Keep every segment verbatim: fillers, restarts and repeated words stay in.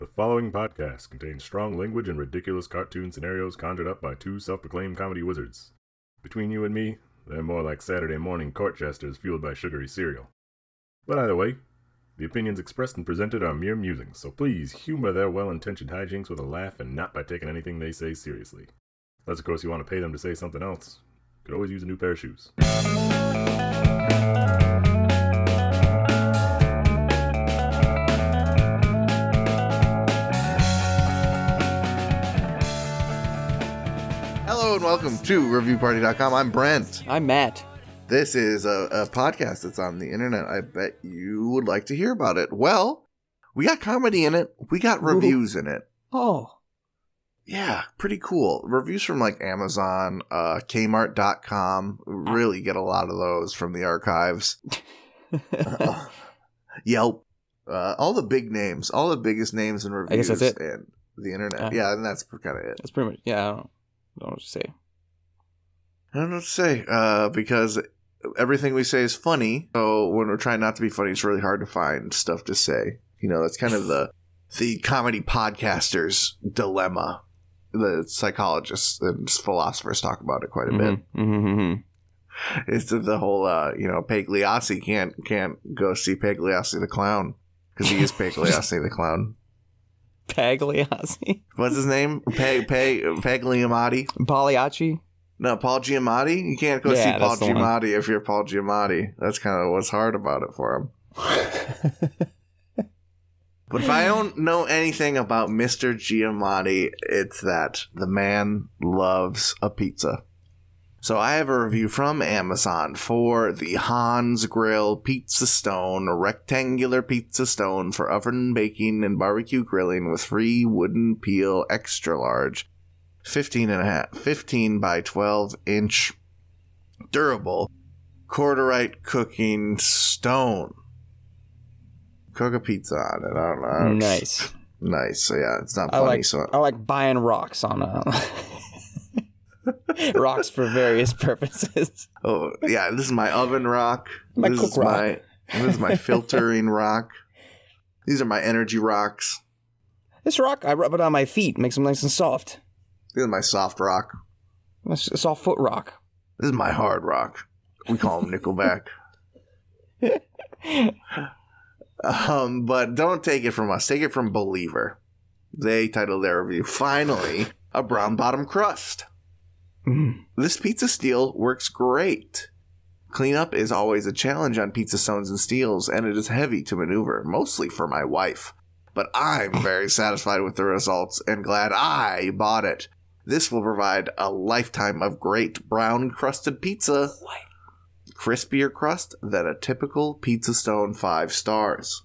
The following podcast contains strong language and ridiculous cartoon scenarios conjured up by two self-proclaimed comedy wizards. Between you and me, they're more like Saturday morning court jesters fueled by sugary cereal. But either way, the opinions expressed and presented are mere musings, so please humor their well-intentioned hijinks with a laugh and not by taking anything they say seriously. Unless, of course, you want to pay them to say something else. Could always use a new pair of shoes. Hello and welcome to review party dot com. I'm Brent. I'm Matt. This is a, a podcast that's on the internet. I bet you would like to hear about it. Well, we got comedy in it. We got reviews in it. Oh. Yeah, pretty cool. Reviews from like Amazon, uh, Kmart dot com. Really get a lot of those from the archives. uh, Yelp. Uh, all the big names. All the biggest names in reviews. I guess that's it. And the internet. Uh, yeah, and that's kind of it. That's pretty much, yeah, I don't, I don't know what to say. I don't know what to say, uh, because everything we say is funny. So when we're trying not to be funny, it's really hard to find stuff to say. You know, that's kind of the the comedy podcaster's dilemma. The psychologists and philosophers talk about it quite a bit. Mm-hmm, mm-hmm. It's the, the whole, uh, you know, Pagliacci can't can't go see Pagliacci the clown because he is Pagliacci the clown. Pagliacci? What's his name? Pag Pag Pagliamatti? Pagliacci? No, Paul Giamatti? You can't go Yeah, see Paul that's the one. Giamatti if you're Paul Giamatti. That's kind of what's hard about it for him. But if I don't know anything about Mister Giamatti, it's that the man loves a pizza. So I have a review from Amazon for the Hans Grill Pizza Stone, a rectangular pizza stone for oven baking and barbecue grilling with free wooden peel, extra large. fifteen and a half, fifteen by twelve inch durable corderite cooking stone. Cook a pizza on it. I don't know. Nice. Nice. So yeah, it's not I funny. like, so I like buying rocks on a... rocks for various purposes. oh yeah, this is my oven rock. My this cook is rock. my this is my filtering rock. These are my energy rocks. This rock, I rub it on my feet, makes them nice and soft. This is my soft rock. It's a soft foot rock. This is my hard rock. We call them Nickelback. Um, but don't take it from us. Take it from Believer. They titled their review, "Finally, a brown bottom crust." Mm. This pizza steel works great. Cleanup is always a challenge on pizza stones and steels, and it is heavy to maneuver, mostly for my wife. But I'm very satisfied with the results and glad I bought it. This will provide a lifetime of great brown crusted pizza. What? Crispier crust than a typical pizza stone five stars.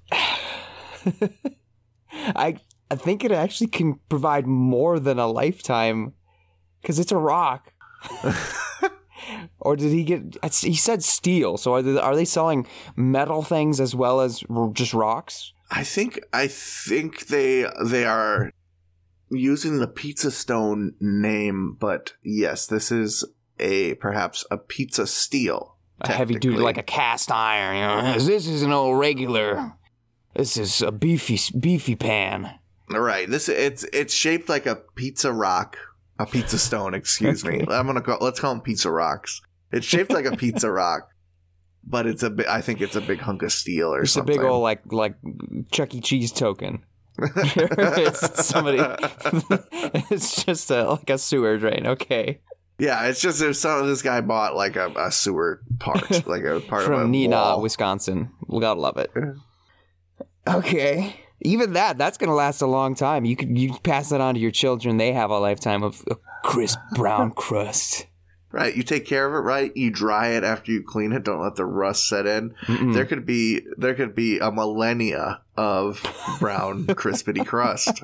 I I think it actually can provide more than a lifetime because it's a rock. Or did he get? He said steel. So are they, are they selling metal things as well as r- just rocks? I think I think they they are using the pizza stone name, but yes, this is a perhaps a pizza steel. A heavy duty, technically. like a cast iron. You know? This is an old regular. This is a beefy beefy pan. Right. This it's it's shaped like a pizza rock, a pizza stone. Excuse me. I'm gonna call let's call them pizza rocks. It's shaped like a pizza rock, but it's a bi- I think it's a big hunk of steel or It's something. a big old like like Chuck E. Cheese token. It's somebody. It's just a, like a sewer drain. Okay. Yeah, it's just if some this guy bought like a, a sewer part, like a part of a From Neenah, wall. Wisconsin. We gotta love it. Okay. Even that, that's gonna last a long time. You could you pass that on to your children. They have a lifetime of a crisp brown crust. Right, you take care of it right. You dry it after you clean it. Don't let the rust set in. Mm-mm. There could be there could be a millennia of brown crispity crust.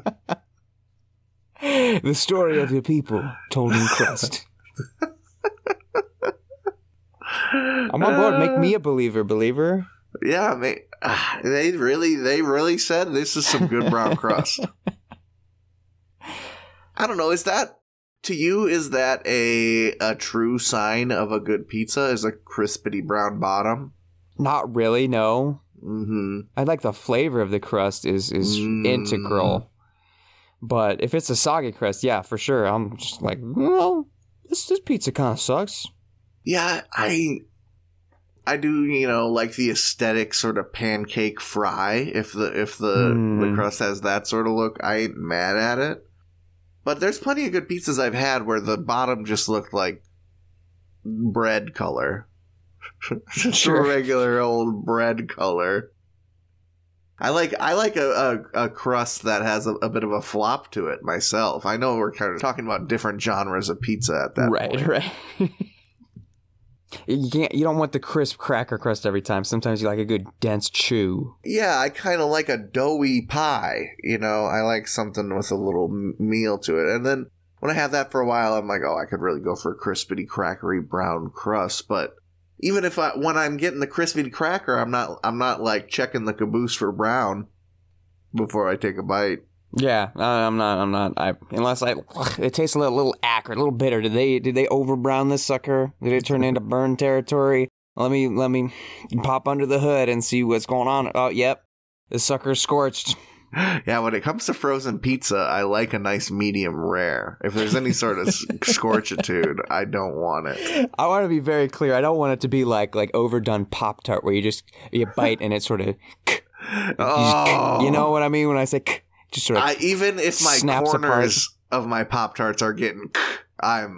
The story of your people told in crust. I'm on board. Make me a believer, believer. Yeah, mate. Ah, they really they really said this is some good brown crust. I don't know. Is that to you? Is that a a true sign of a good pizza? Is a crispity brown bottom? Not really, no. Mm-hmm. I like the flavor of the crust is is Mm. integral. But if it's a soggy crust, yeah, for sure. I'm just like, well, this this pizza kind of sucks. Yeah, I I do, you know, like the aesthetic sort of pancake fry. If the if the, Mm. the crust has that sort of look, I ain't mad at it. But there's plenty of good pizzas I've had where the bottom just looked like bread color. Just Sure. a regular old bread color. I like I like a, a, a crust that has a, a bit of a flop to it myself. I know we're kind of talking about different genres of pizza at that right, point. right. You can't. You don't want the crisp cracker crust every time. Sometimes you like a good dense chew. Yeah, I kind of like a doughy pie. You know, I like something with a little m- meal to it. And then when I have that for a while, I'm like, oh, I could really go for a crispity, crackery brown crust. But even if I, when I'm getting the crispity cracker, I'm not, I'm not like checking the caboose for brown before I take a bite. Yeah, uh, I'm not. I'm not. I unless I. It tastes a little, little acrid, a little bitter. Did they? Did they over brown this sucker? Did it turn into burn territory? Let me. Let me pop under the hood and see what's going on. Oh, yep, this sucker's scorched. Yeah, when it comes to frozen pizza, I like a nice medium rare. If there's any sort of scorchitude, I don't want it. I want to be very clear. I don't want it to be like like overdone Pop Tart where you just you bite and it sort of. You, Oh. just, you know what I mean when I say. Just sort of I, even if my snaps corners of my Pop Tarts are getting, I'm,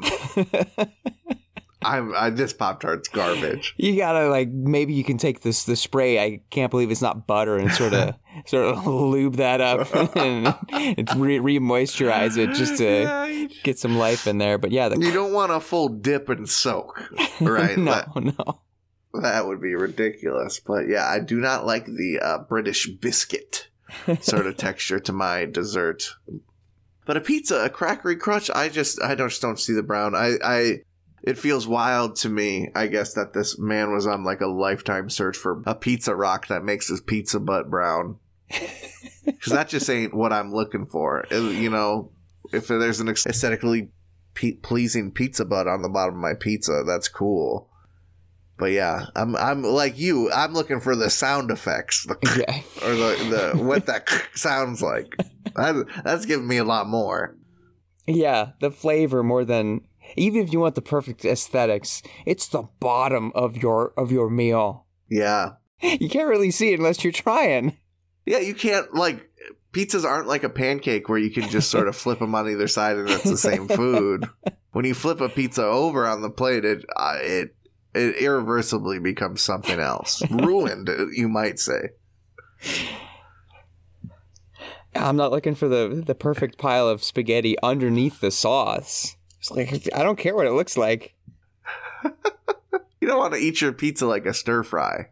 I'm, I, this Pop Tart's garbage. You gotta like maybe you can take this the spray. I can't believe it's not butter and sort of sort of lube that up and it's re moisturize it just to get some life in there. But yeah, the, You don't want a full dip and soak, right? no, that, no. that would be ridiculous. But yeah, I do not like the uh, British biscuit sort of texture to my dessert. But a pizza, a crackery crunch, I just, I don't, just don't see the brown. I, I, it feels wild to me, I guess, that this man was on like a lifetime search for a pizza rock that makes his pizza butt brown. Because that just ain't what I'm looking for. It- you know, if there's an aesthetically pe- pleasing pizza butt on the bottom of my pizza, that's cool. But yeah, I'm I'm like you. I'm looking for the sound effects, the Yeah. or the, the what that sounds like. That, that's giving me a lot more. Yeah, the flavor more than even if you want the perfect aesthetics, it's the bottom of your of your meal. Yeah, You can't really see it unless you're trying. yeah. You can't like pizzas aren't like a pancake where you can just sort of flip them on either side and it's the same food. When you flip a pizza over on the plate, it uh, it it irreversibly becomes something else, ruined, you might say. I'm not looking for the the perfect pile of spaghetti underneath the sauce. It's like I don't care what it looks like. You don't want to eat your pizza like a stir fry.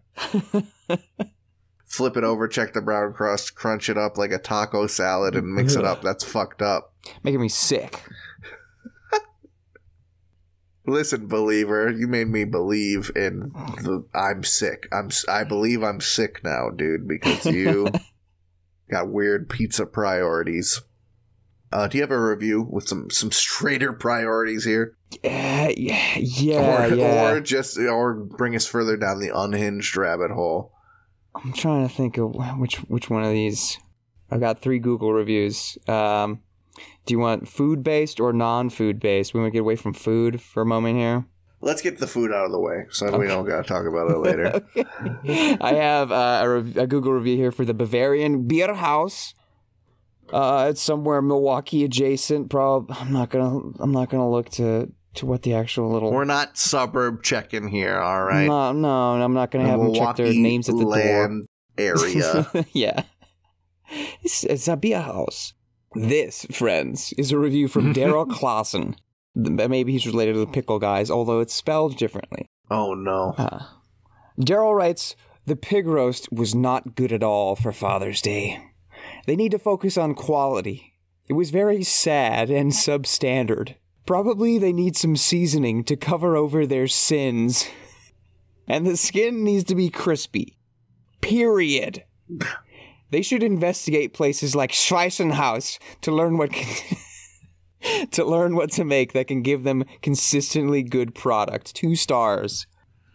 Flip it over, check the brown crust, crunch it up like a taco salad, and mix it up. That's fucked up. Making me sick. Listen, believer, you made me believe in the I'm sick. I'm I believe I'm sick now, dude, because you got weird pizza priorities. Uh, do you have a review with some some straighter priorities here? Yeah, yeah, yeah, or, yeah. or just or bring us further down the unhinged rabbit hole. I'm trying to think of which which one of these. I've got three Google reviews. Um, do you want food based or non food based? We want to get away from food for a moment here. Let's get the food out of the way so okay. we don't got to talk about it later. Okay. I have uh, a, rev- a Google review here for the Bavarian Beer House. Uh, it's somewhere Milwaukee adjacent. Probably. I'm not gonna. I'm not gonna look to to what the actual little. We're not suburb checking here, all right? No, no, I'm not gonna the have them check their names at the land door. Area. Yeah, it's, it's a beer house. This, friends, is a review from Daryl Clausen. Maybe he's related to the Pickle Guys, although it's spelled differently. Oh no. Uh, Daryl writes, "The pig roast was not good at all for Father's Day. They need to focus on quality. It was very sad and substandard. Probably they need some seasoning to cover over their sins. And the skin needs to be crispy. Period. They should investigate places like Schweissenhaus to learn what can to learn what to make that can give them consistently good product. Two stars."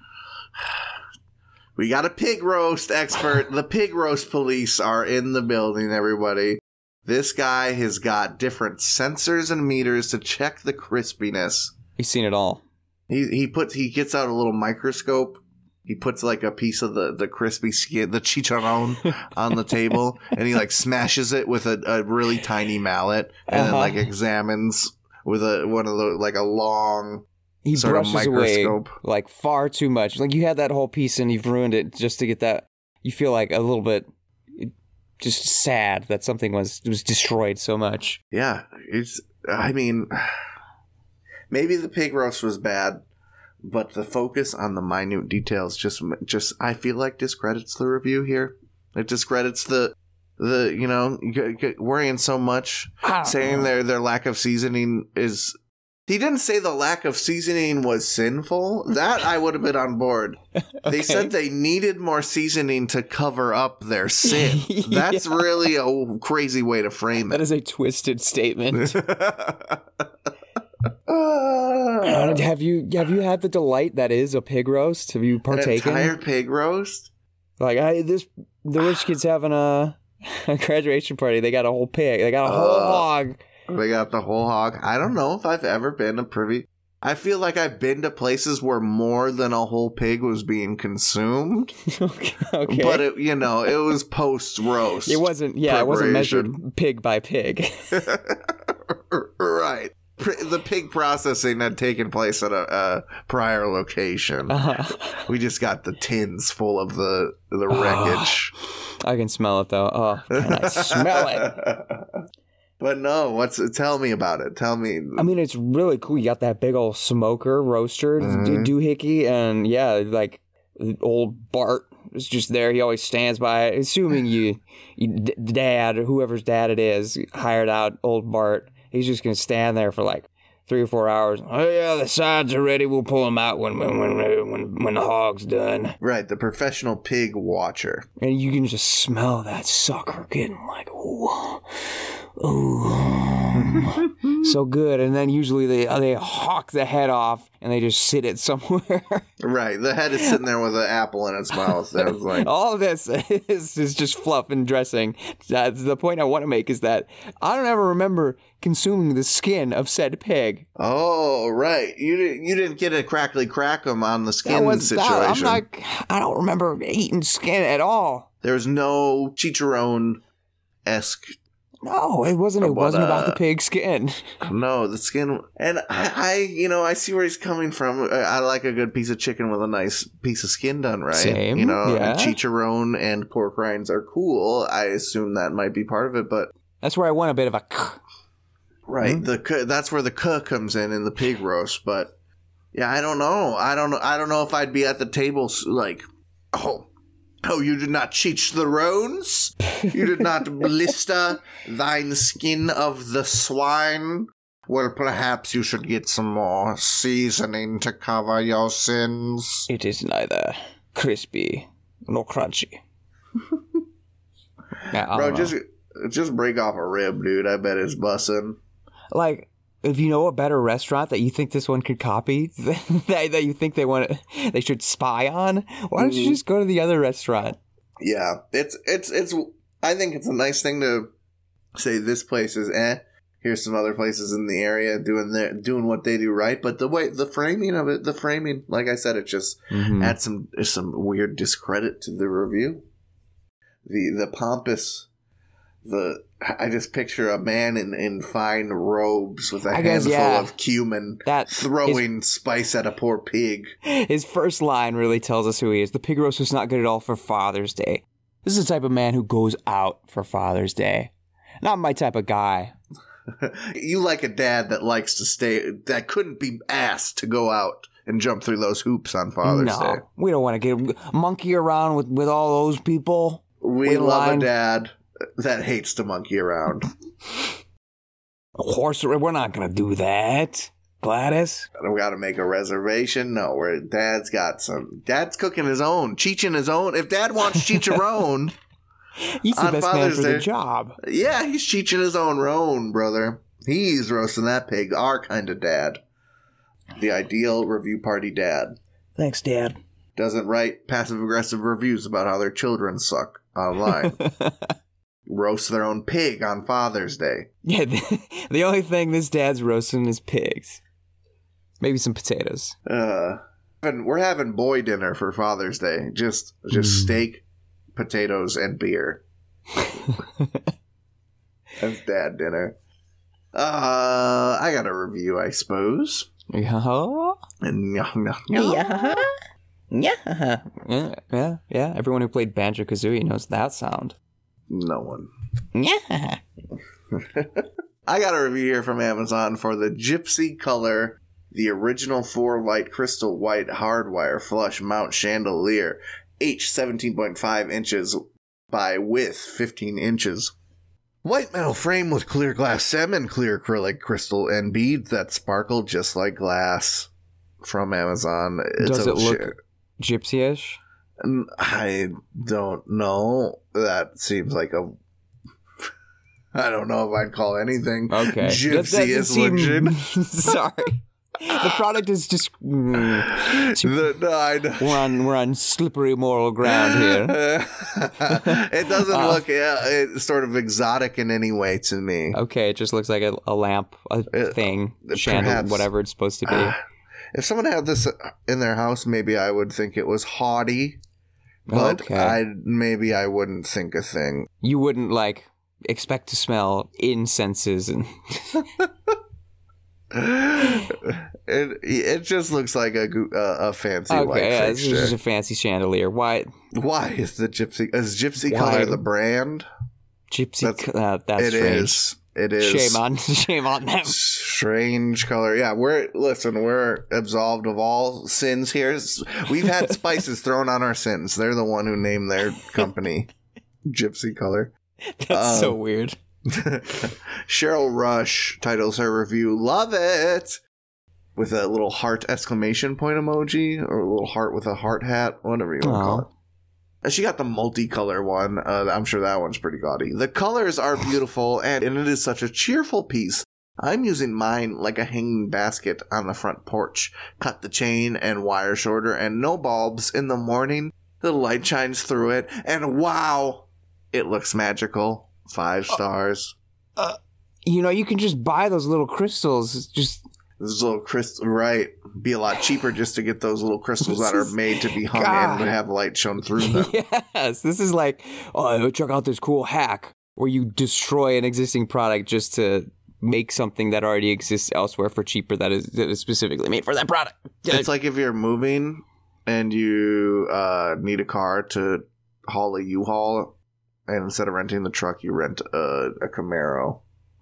We got a pig roast expert. The pig roast police are in the building, everybody. This guy has got different sensors and meters to check the crispiness. He's seen it all. He he puts he gets out a little microscope. He puts like a piece of the, the crispy skin, the chicharron, on the table, and he like smashes it with a, a really tiny mallet, and uh-huh. then like examines with a one of the like a long he sort brushes of microscope. Away like far too much. Like you had that whole piece and you've ruined it just to get that. You feel like a little bit just sad that something was was destroyed so much. Yeah, it's. I mean, maybe the pig roast was bad. But the focus on the minute details just, just I feel like discredits the review here. It discredits the, the you know, worrying so much, saying their their lack of seasoning is. He didn't say the lack of seasoning was sinful. That I would have been on board. Okay. They said they needed more seasoning to cover up their sin. That's yeah. really a crazy way to frame it. That is a twisted statement. Uh, have you have you had the delight that is a pig roast? Have you partaken? An entire pig roast? Like I this the rich kids having a, a graduation party. They got a whole pig. They got a whole uh, hog. They got the whole hog. I don't know if I've ever been to privy. I feel like I've been to places where more than a whole pig was being consumed. okay. But it, you know, it was post roast. It wasn't. Yeah, it wasn't measured pig by pig. Right. The pig processing had taken place at a, a prior location. Uh-huh. We just got the tins full of the the wreckage. Oh, I can smell it though. Oh, can I smell it? But no, what's tell me about it? Tell me. I mean, it's really cool. You got that big old smoker roaster mm-hmm. doohickey, and yeah, like old Bart is just there. He always stands by. Assuming you, you dad, whoever's dad it is, hired out old Bart. He's just going to stand there for like three or four hours. Oh, yeah, the sides are ready. We'll pull them out when when when when, when the hog's done. Right, the professional pig watcher. And you can just smell that sucker getting like, ooh, ooh, so good. And then usually they they hawk the head off and they just sit it somewhere. Right, the head is sitting there with an apple in its mouth. That was like all of this is, is just fluff and dressing. Uh, the point I want to make is that I don't ever remember consuming the skin of said pig. Oh, right. You didn't you didn't get a crackly crack 'em on the skin was, situation. I'm not, I don't remember eating skin at all. There's no chicharron-esque. No, it wasn't. It wasn't uh, about the pig skin. No, the skin. And I, I, you know, I see where he's coming from. I like a good piece of chicken with a nice piece of skin done right. Same, you know, yeah. And chicharron and pork rinds are cool. I assume that might be part of it, but that's where I want a bit of a. Right, mm-hmm. the that's where the cuh comes in in the pig roast, but yeah, I don't know. I don't know. I don't know if I'd be at the table like, oh, oh, you did not cheech the roans, you did not blister thine skin of the swine. Well, perhaps you should get some more seasoning to cover your sins. It is neither crispy nor crunchy. yeah, Bro, just just break off a rib, dude. I bet it's bussin'. Like, if you know a better restaurant that you think this one could copy, that, that you think they want to, they should spy on, why don't you just go to the other restaurant? Yeah, it's it's it's. I think it's a nice thing to say this place is eh. Here's some other places in the area doing their doing what they do right, but the way the framing of it, the framing, like I said, it just mm-hmm. adds some some weird discredit to the review. The the pompous. The I just picture a man in, in fine robes with a I handful guess, yeah. of cumin that throwing his, spice at a poor pig. His first line really tells us who he is. The pig roast was not good at all for Father's Day. This is the type of man who goes out for Father's Day. Not my type of guy. You like a dad that likes to stay, that couldn't be asked to go out and jump through those hoops on Father's no, Day. No, we don't want to get monkey around with, with all those people. We love line. a dad that hates to monkey around. Of course, we're not going to do that, Gladys. We got to make a reservation. No, where Dad's got some. Dad's cooking his own, cheeching his own. If Dad wants chicharron, he's the best Father's man for Day, the job. Yeah, he's cheeching his own roan, brother. He's roasting that pig. Our kind of dad, the ideal review party dad. Thanks, Dad. Doesn't write passive aggressive reviews about how their children suck online. roast their own pig on Father's Day. Yeah, the, the only thing this dad's roasting is pigs. Maybe some potatoes. Uh, and we're having boy dinner for Father's Day. Just just mm. steak, potatoes, and beer. That's dad dinner. Uh, I got a review, I suppose. Yeah. And yeah, yeah, yeah, yeah, yeah, yeah. Everyone who played Banjo-Kazooie knows that sound. No one. Yeah. I got a review here from Amazon for the Gypsy Color, the original four light crystal white hardwire flush mount chandelier, H seventeen point five inches by width fifteen inches. White metal frame with clear glass stem and clear acrylic crystal and beads that sparkle just like glass. From Amazon. It's Does it look share. gypsy-ish? I don't know. That seems like a... I don't know if I'd call anything okay. gypsy-ish looking. Sorry. The product is just... Mm, the, no, I know. We're on we're on slippery moral ground here. It doesn't uh, look uh, it's sort of exotic in any way to me. Okay, it just looks like a, a lamp, a uh, thing, chandelier, whatever it's supposed to be. Uh, if someone had this in their house, maybe I would think it was haughty. But okay. I maybe I wouldn't think a thing. You wouldn't, like, expect to smell incenses and... it it just looks like a a, a fancy okay, light yeah, fixture. This is just a fancy chandelier. Why? Why is the Gypsy is Gypsy Why? Color the brand? Gypsy, that's, uh, that's it strange. is. It is. Shame on, shame on them. Strange color. Yeah, we're listen. We're absolved of all sins here. We've had spices thrown on our sins. They're the one who named their company Gypsy Color. That's um, so weird. Cheryl Rush titles her review, "Love it," with a little heart exclamation point emoji, or a little heart with a heart hat, whatever you want to call it. And she got the multicolor one. Uh, I'm sure that one's pretty gaudy. "The colors are beautiful, and, and it is such a cheerful piece. I'm using mine like a hanging basket on the front porch. Cut the chain and wire shorter, and no bulbs. In the morning, the light shines through it, and wow, it looks magical. Five stars. Uh, uh, you know, you can just buy those little crystals. Just those little crystals, right? Be a lot cheaper just to get those little crystals that are made to be hung God. and have light shown through them. Yes, this is like, oh, check out this cool hack where you destroy an existing product just to make something that already exists elsewhere for cheaper that is, that is specifically made for that product. It's like if you're moving and you uh, need a car to haul a U-Haul. And instead of renting the truck, you rent a, a Camaro.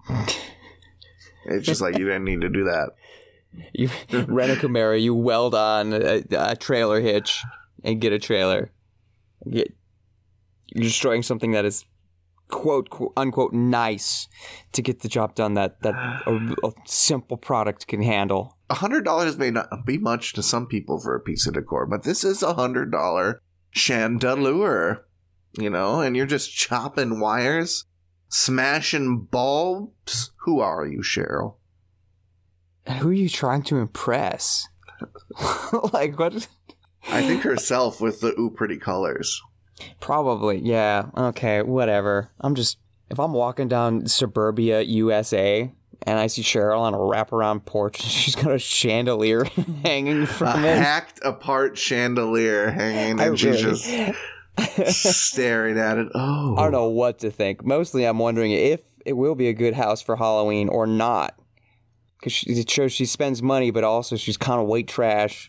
It's just like you didn't need to do that. You rent a Camaro, you weld on a, a trailer hitch, and get a trailer. Get, you're destroying something that is, quote, quote unquote, nice to get the job done that, that a, a simple product can handle. one hundred dollars may not be much to some people for a piece of decor, but this is a one hundred dollars chandelier. You know, and you're just chopping wires, smashing bulbs. Who are you, Cheryl? Who are you trying to impress? Like, what? I think herself with the ooh pretty colors. Probably, yeah. Okay, whatever. I'm just, if I'm walking down suburbia, U S A, and I see Cheryl on a wraparound porch, she's got a chandelier hanging from a it. hacked apart chandelier hanging, I and she's really... just... staring at it. Oh, I don't know what to think. Mostly, I'm wondering if it will be a good house for Halloween or not, because it shows she spends money, but also she's kind of white trash.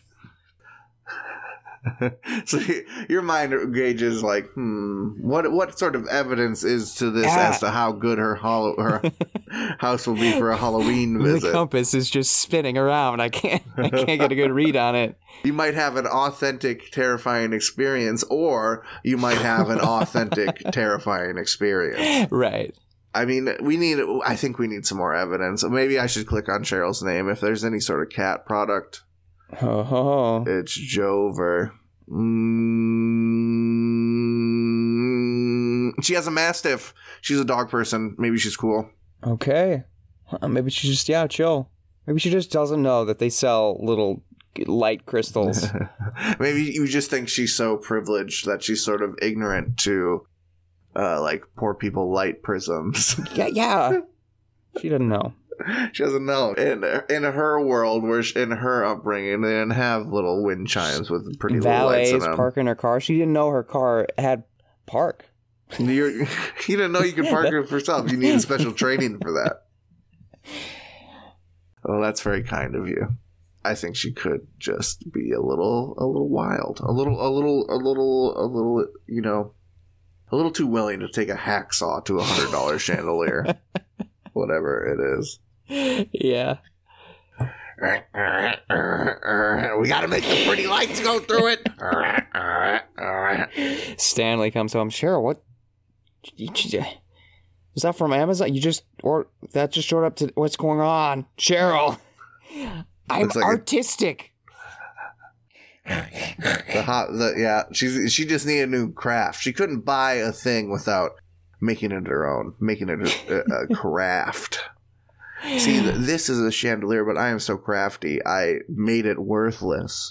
So your mind gauges like, hmm, what what sort of evidence is to this ah. as to how good her hollow, her house will be for a Halloween visit? The compass is just spinning around. I can't I can't get a good read on it. You might have an authentic, terrifying experience, or you might have an authentic, terrifying experience. Right. I mean, we need. I think we need some more evidence. Maybe I should click on Cheryl's name if there's any sort of cat product. Oh, it's Jover. Mm, she has a Mastiff. She's a dog person. Maybe she's cool. Okay. Maybe she just, yeah, chill. Maybe she just doesn't know that they sell little light crystals. Maybe you just think she's so privileged that she's sort of ignorant to uh, like poor people light prisms. Yeah, yeah. She doesn't know. She doesn't know. In in her world, where she, in her upbringing, they didn't have little wind chimes with pretty little lights in Valets them. parking her car. She didn't know her car had park. You're, you didn't know you could park it for yourself. You need special training for that. Well, that's very kind of you. I think she could just be a little, a little wild, a little, a little, a little, a little, you know, a little too willing to take a hacksaw to a hundred dollar chandelier, whatever it is. Yeah. We got to make the pretty lights go through it. Stanley comes home. Cheryl, what? Is that from Amazon? You just or that just showed up to what's going on, Cheryl? I'm like artistic. A, the hot, the, yeah. She's she just needed a new craft. She couldn't buy a thing without making it her own, making it a, a craft. See, this is a chandelier, but I am so crafty. I made it worthless.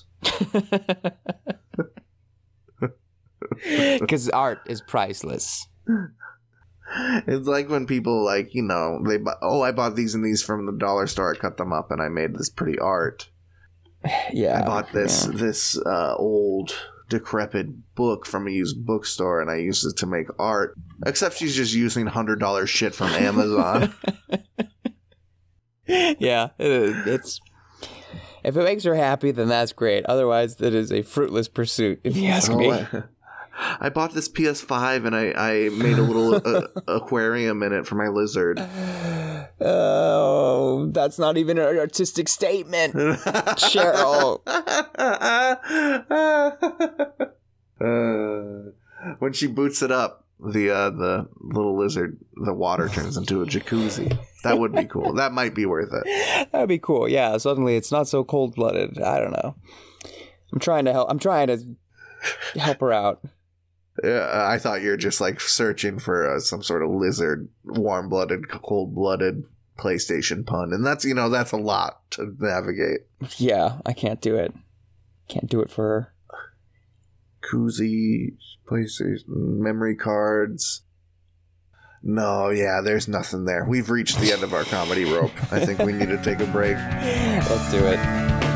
Because art is priceless. It's like when people, like, you know, they buy, oh, I bought these and these from the dollar store. I cut them up and I made this pretty art. Yeah. I bought this yeah. this uh, old, decrepit book from a used bookstore and I used it to make art. Except she's just using one hundred dollar shit from Amazon. Yeah, it, it's if it makes her happy, then that's great. Otherwise, it is a fruitless pursuit, if you ask oh, me. I, I bought this P S five and I, I made a little uh, aquarium in it for my lizard. Oh, that's not even an artistic statement, Cheryl. uh, when she boots it up, the uh, the little lizard, the water turns into a jacuzzi. That would be cool. That might be worth it. That'd be cool. Yeah, suddenly it's not so cold-blooded. I don't know. I'm trying to help. I'm trying to help her out. Yeah, I thought you were just like searching for uh, some sort of lizard, warm-blooded, cold-blooded PlayStation pun, and that's you know that's a lot to navigate. Yeah, I can't do it. Can't do it for her. Koozie, PlayStation, memory cards. No, yeah, there's nothing there. We've reached the end of our comedy rope. I think we need to take a break. Let's do it.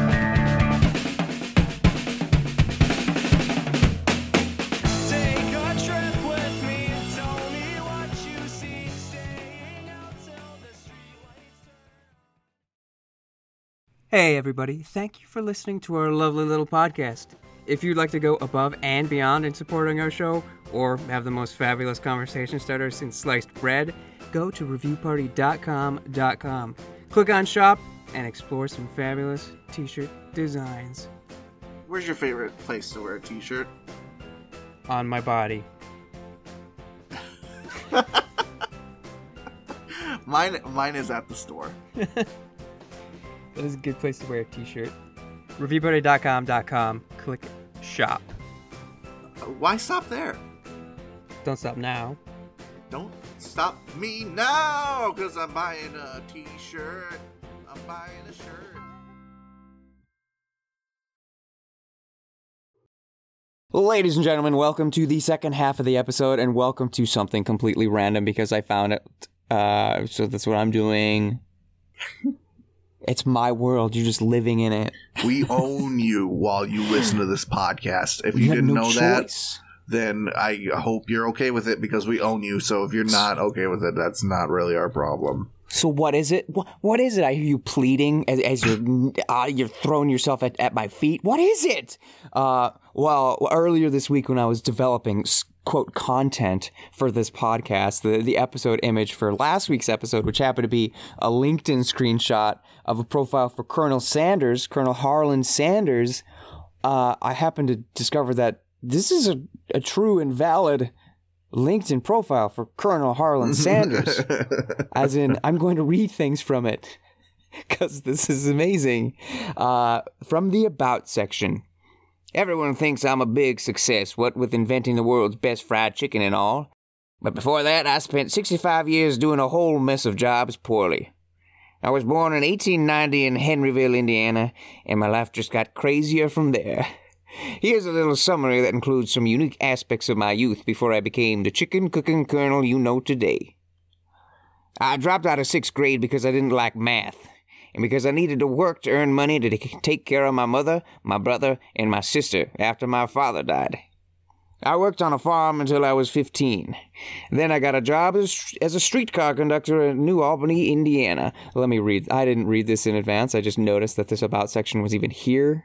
Take a trip with me and tell me what you see. Staying out till the streetlights turn. Hey everybody, thank you for listening to our lovely little podcast. If you'd like to go above and beyond in supporting our show, or have the most fabulous conversation starter since sliced bread, go to review party dot com dot com. Click on shop and explore some fabulous t-shirt designs. Where's your favorite place to wear a t-shirt? On my body. Mine, mine is at the store. That is a good place to wear a t-shirt. review party dot com dot com. Click shop. Why stop there? Don't stop now. Don't stop me now, because I'm buying a t-shirt. I'm buying a shirt. Ladies and gentlemen, welcome to the second half of the episode, and welcome to something completely random because I found it. Uh, so that's what I'm doing. It's my world. You're just living in it. We own you while you listen to this podcast. If you, You have didn't no know that, choice. then I hope you're okay with it because we own you. So if you're not okay with it, that's not really our problem. So what is it? What, what is it? I hear you pleading as, as you're uh, you're throwing yourself at, at my feet. What is it? Uh, well, earlier this week when I was developing quote content for this podcast, the the episode image for last week's episode, which happened to be a LinkedIn screenshot of a profile for Colonel Sanders, Colonel Harlan Sanders, uh, I happened to discover that this is a, a true and valid LinkedIn profile for Colonel Harlan Sanders. As in, I'm going to read things from it because this is amazing. Uh, from the About section. Everyone thinks I'm a big success, what with inventing the world's best fried chicken and all. But before that, I spent sixty-five years doing a whole mess of jobs poorly. I was born in eighteen ninety in Henryville, Indiana, and my life just got crazier from there. Here's a little summary that includes some unique aspects of my youth before I became the chicken cooking colonel you know today. I dropped out of sixth grade because I didn't like math, and because I needed to work to earn money to take care of my mother, my brother, and my sister after my father died. I worked on a farm until I was fifteen. Then I got a job as, as a streetcar conductor in New Albany, Indiana. Let me read. I didn't read this in advance. I just noticed that this about section was even here.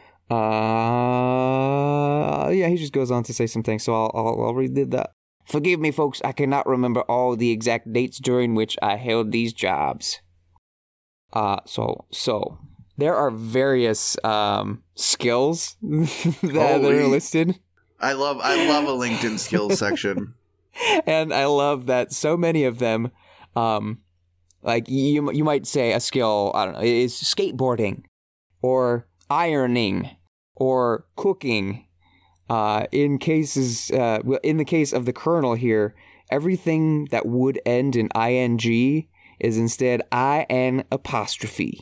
Uh, yeah, he just goes on to say some things, so I'll, I'll, I'll read that. Forgive me, folks, I cannot remember all the exact dates during which I held these jobs. Uh, so, so, there are various, um, skills that, that are listed. I love I love a LinkedIn skills section. And I love that so many of them, um, like you you might say a skill, I don't know, is skateboarding or ironing or cooking. Uh, in cases, uh, in the case of the colonel here, everything that would end in ing is instead in apostrophe.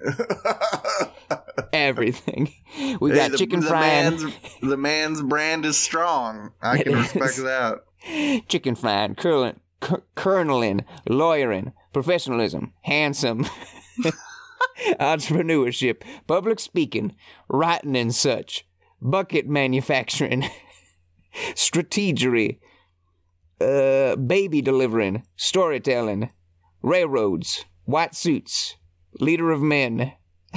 Everything. We Hey, got the, chicken the frying. Man's, the man's brand is strong. I It can respect is. that. Chicken frying, curling, cur- kerneling, lawyering, professionalism, handsome, entrepreneurship, public speaking, writing and such, bucket manufacturing, strategery, uh, baby delivering, storytelling, railroads, white suits, leader of men,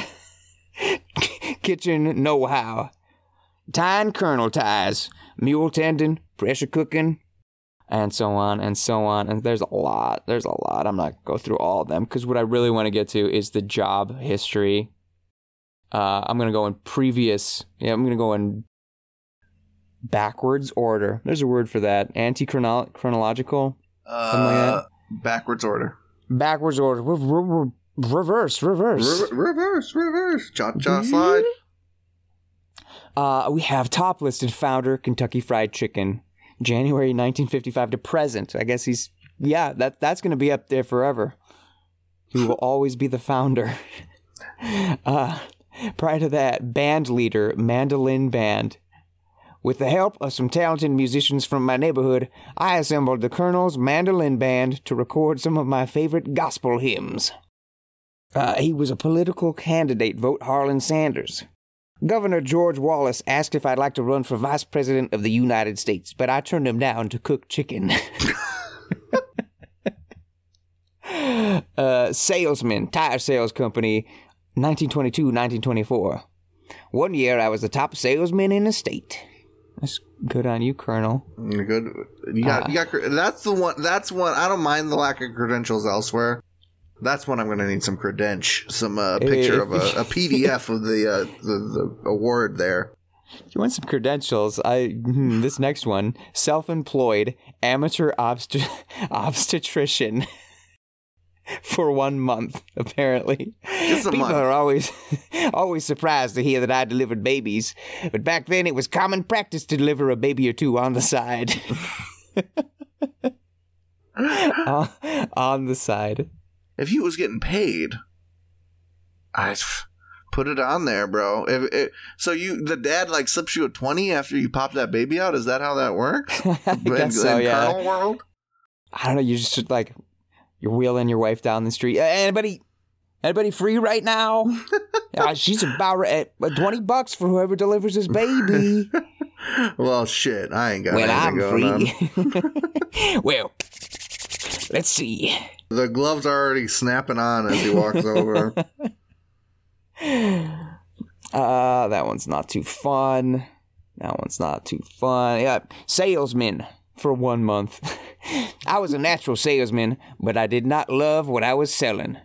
kitchen know-how, tying kernel ties, mule tending, pressure cooking, and so on and so on. And there's a lot. There's a lot. I'm not going to go through all of them because what I really want to get to is the job history. Uh, I'm going to go in previous. Yeah, I'm going to go in backwards order. There's a word for that. Anti-chronological. Something like Uh, that. backwards order. Backwards order. Re- re- re- reverse. Reverse. Re- reverse, reverse. Cha-cha slide. Uh, we have top listed founder, Kentucky Fried Chicken, January nineteen fifty-five to present. I guess he's, yeah, that that's going to be up there forever. He will always be the founder. Uh, prior to that, band leader, Mandolin Band. With the help of some talented musicians from my neighborhood, I assembled the Colonel's Mandolin Band to record some of my favorite gospel hymns. Uh, he was a political candidate, vote Harlan Sanders. Governor George Wallace asked if I'd like to run for Vice President of the United States, but I turned him down to cook chicken. uh, salesman, tire sales company, nineteen twenty-two to nineteen twenty-four. One year I was the top salesman in the state. That's good on you, Colonel. Mm, Good. You got, Uh, you got. That's the one. That's one. I don't mind the lack of credentials elsewhere. That's when I'm going to need some credential, some uh, picture of a, a P D F of the, uh, the the award there. If you want some credentials, I hmm, this next one, self-employed amateur obst- obstetrician for one month, apparently. Just a People month. are always always surprised to hear that I delivered babies, but back then it was common practice to deliver a baby or two on the side. on, on the side. If he was getting paid, I put it on there, bro. If it, so, you the dad like slips you a twenty after you pop that baby out. Is that how that works? I guess so, in yeah. Colonel world? I don't know, you just like, you're wheeling your wife down the street. Uh, Anybody, anybody free right now? uh, she's about at uh, twenty bucks for whoever delivers this baby. Well, shit, I ain't got When anything I'm going free. Well, let's see. The gloves are already snapping on as he walks over. Uh, that one's not too fun. That one's not too fun. Yeah, salesman for one month. I was a natural salesman, but I did not love what I was selling.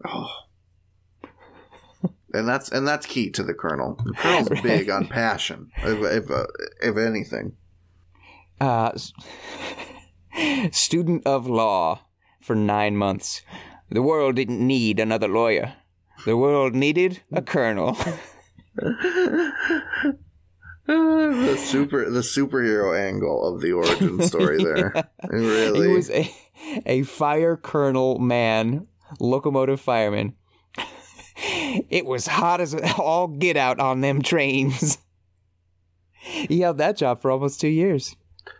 And that's and that's key to the Colonel. The Colonel's big on passion, if if, uh, if anything. Uh, s- student of law for nine months. The world didn't need another lawyer. The world needed a colonel. the super the superhero angle of the origin story there. Really, He was a, a fire colonel man, locomotive fireman. It was hot as all get out on them trains. He held that job for almost two years.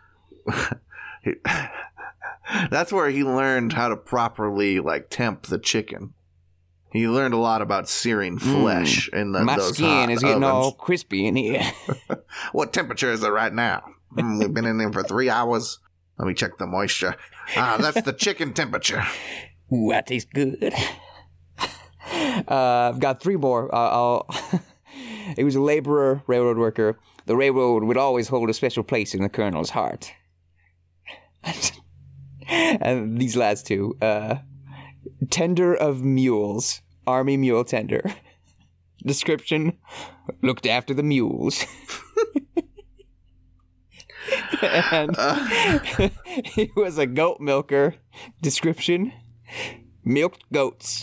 That's where he learned how to properly like temp the chicken. He learned a lot about searing flesh in the, My those skin hot is getting ovens. all crispy in here. What temperature is it right now? Hmm, we've been in there for three hours. Let me check the moisture. Ah, that's the chicken temperature. Ooh, that tastes good. Uh, I've got three more. Uh, I'll He was a laborer, railroad worker. The railroad would always hold a special place in the colonel's heart. And these last two. Uh, tender of mules. Army mule tender. Description: looked after the mules. And he was a goat milker. Description: milked goats.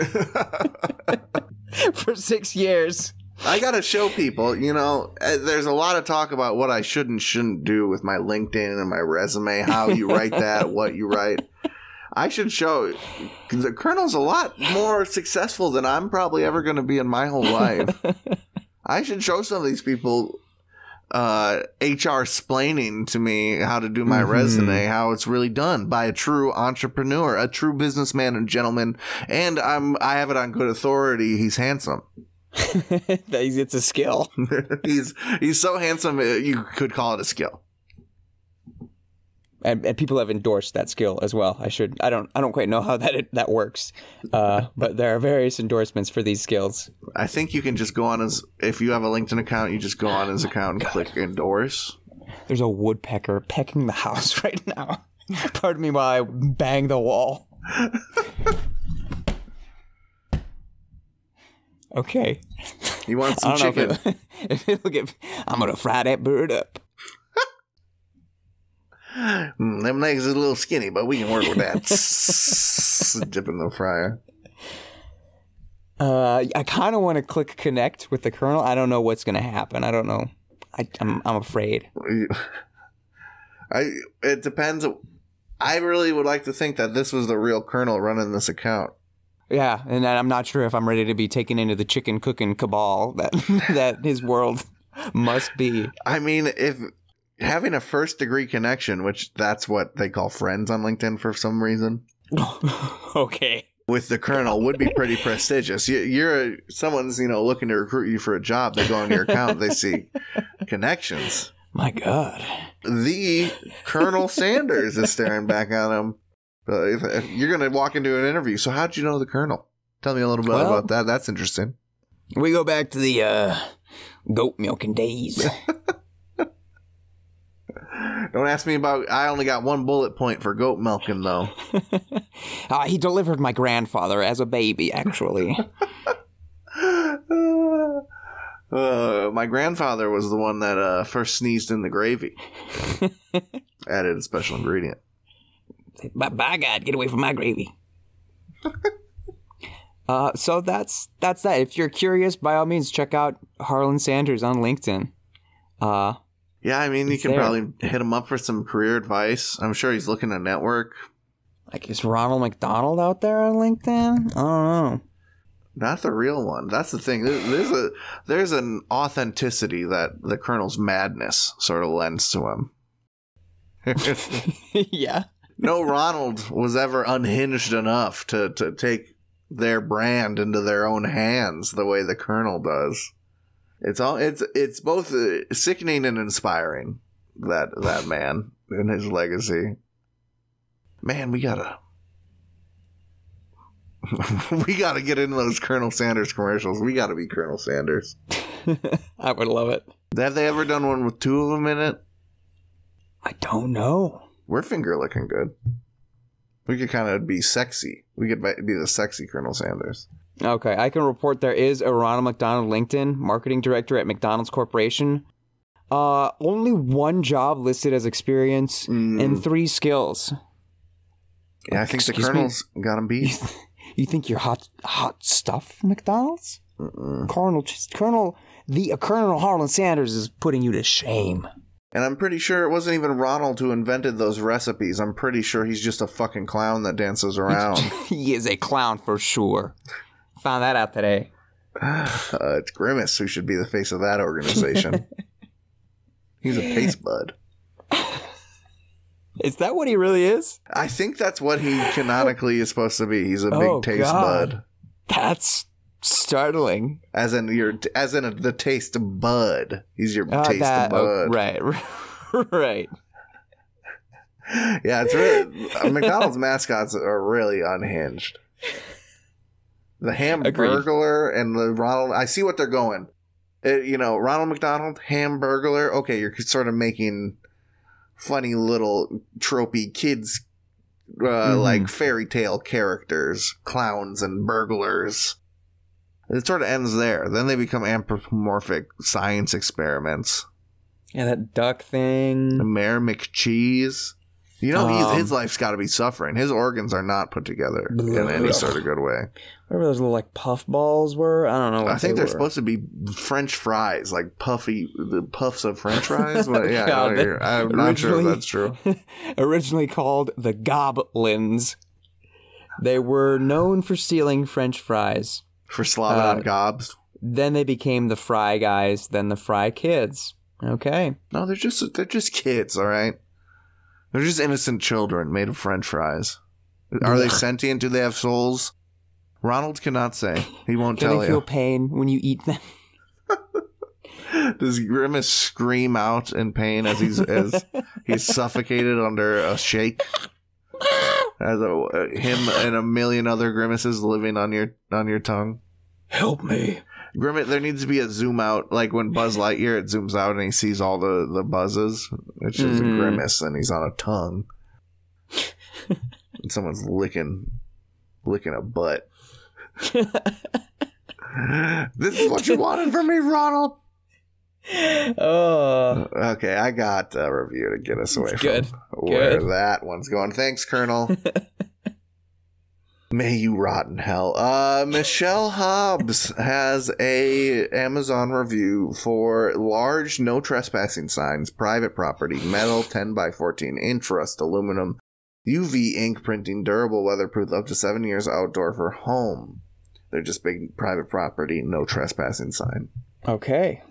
For six years. I gotta show people, you know, uh, there's a lot of talk about what I should and shouldn't do with my LinkedIn and my resume, how you write that, what you write. I should show, the Colonel's a lot more successful than I'm probably ever going to be in my whole life. I should show some of these people uh, H R splaining to me how to do my Mm-hmm. resume, how it's really done by a true entrepreneur, a true businessman and gentleman, and I'm I have it on good authority. He's handsome. It's a skill. he's he's so handsome uh, you could call it a skill. And, and people have endorsed that skill as well. I should. I don't. I don't quite know how that that works. Uh, but there are various endorsements for these skills. I think you can just go on his. If you have a LinkedIn account, you just go on his account and click endorse. There's a woodpecker pecking the house right now. Pardon me while I bang the wall. Okay. You want I some don't know chicken? if, it, if it'll get. I'm gonna fry that bird up. Mm, them legs are a little skinny, but we can work with that. Dip in the fryer. Uh, I kind of want to click connect with the Colonel. I don't know what's gonna happen. I don't know. I, I'm I'm afraid. I. It depends. I really would like to think that this was the real Colonel running this account. Yeah, and I'm not sure if I'm ready to be taken into the chicken cooking cabal that that his world must be. I mean, if having a first degree connection, which that's what they call friends on LinkedIn for some reason, Okay. with the Colonel would be pretty prestigious. You, you're a, someone's you know looking to recruit you for a job. They go on your account, they see connections. My God. The Colonel Sanders is staring back at him. Uh, if, if you're going to walk into an interview, so how'd you know the Colonel? Tell me a little bit Well- about that. That's interesting. We go back to the uh, goat milking days. Don't ask me about. I only got one bullet point for goat milking, though. uh, he delivered my grandfather as a baby, actually. Uh, my grandfather was the one that uh, first sneezed in the gravy. Added a special ingredient. by, by God, get away from my gravy. uh, so that's that's that. If you're curious, by all means, check out Harlan Sanders on LinkedIn. Uh, Yeah, I mean, you It's can there. probably hit him up for some career advice. I'm sure he's looking to network. like, is Ronald McDonald out there on LinkedIn? I don't know. Not the real one. That's the thing. There- There's a there's an authenticity that the Colonel's madness sort of lends to him. Yeah. No Ronald was ever unhinged enough to, to take their brand into their own hands the way the Colonel does. It's all it's it's both uh, sickening and inspiring, that that man and his legacy. Man, we gotta we gotta get into those Colonel Sanders commercials. We gotta be Colonel Sanders. I would love it. Have they ever done one with two of them in it? I don't know. We're finger licking good. We could kind of be sexy. We could be the sexy Colonel Sanders. Okay, I can report there is a Ronald McDonald LinkedIn, marketing director at McDonald's Corporation. Uh, only one job listed as experience Mm. and three skills. Yeah, I think Excuse the me? Colonel's got him You, beat. th- you think you're hot, hot stuff, McDonald's? Mm-mm. Colonel, Colonel, the uh, Colonel Harlan Sanders is putting you to shame. And I'm pretty sure it wasn't even Ronald who invented those recipes. I'm pretty sure he's just a fucking clown that dances around. He is a clown for sure. Found that out today. uh, it's Grimace who should be the face of that organization. He's a taste bud. Is that what he really is? I think that's what he canonically is supposed to be. He's a big Oh, taste God. bud. That's startling. As in your, as in a, the taste bud. He's your Uh, taste that- bud. oh, right, right. Yeah, it's really uh, McDonald's mascots are really unhinged. The Hamburglar and the Ronald. I see what they're going. It, you know, Ronald McDonald, Hamburglar. Okay, you're sort of making funny little tropey kids, uh, Mhm. like fairy tale characters, clowns and burglars. It sort of ends there. Then they become anthropomorphic science experiments. Yeah, that duck thing. Mayor McCheese. You know, Um, he's, his life's got to be suffering. His organs are not put together in any sort of good way. Whatever those little like puff balls were. I don't know. What I think they they're were. supposed to be French fries, like puffy the puffs of French fries. But yeah, God, I know they- you're- I'm not sure if originally- that's true. Originally called the Goblins. They were known for stealing French fries. For slobbing Uh, on gobs. Then they became the Fry Guys, then the Fry Kids. Okay. No, they're just they're just kids. All right, they're just innocent children made of French fries. Are they sentient? Do they have souls? Ronald cannot say. He won't Can tell they feel you. pain when you eat them? Does Grimace scream out in pain as he's as he's suffocated under a shake? As a, him and a million other grimaces living on your on your tongue. Help me. Grimace, there needs to be a zoom out, like when Buzz Lightyear it zooms out and he sees all the, the buzzes. It's just Mhm. a grimace and he's on a tongue. And someone's licking licking a butt. This is what you wanted from me, Ronald. Oh. Okay, I got a review to get us away from Good. where Good. that one's going. Thanks, Colonel. May you rot in hell. Uh, Michelle Hobbs has a Amazon review for large no trespassing signs, private property, metal ten by fourteen inch rust aluminum, U V ink printing, durable, weatherproof, up to seven years outdoor for home. They're just big private property, no trespassing sign. Okay.